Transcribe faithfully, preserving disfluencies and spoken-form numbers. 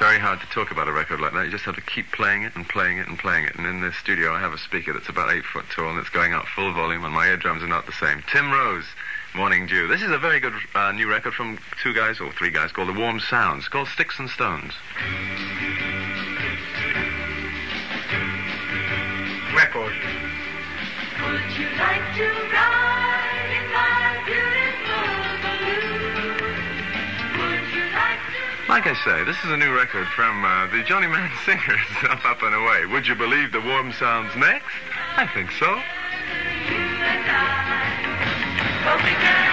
very hard to talk about a record like that. You just have to keep playing it and playing it and playing it. And in this studio, I have a speaker that's about eight foot tall and it's going out full volume, and my eardrums are not the same. Tim Rose, Morning Dew. This is a very good uh, new record from two guys, or three guys, called The Warm Sounds, called Sticks and Stones. Record. Would you like to ride in my beautiful balloon? Would you like to... Like I say, this is a new record from uh, the Johnny Man Singers, Up, Up and Away. Would you believe The Warm Sounds next? I think so. You and I, but we can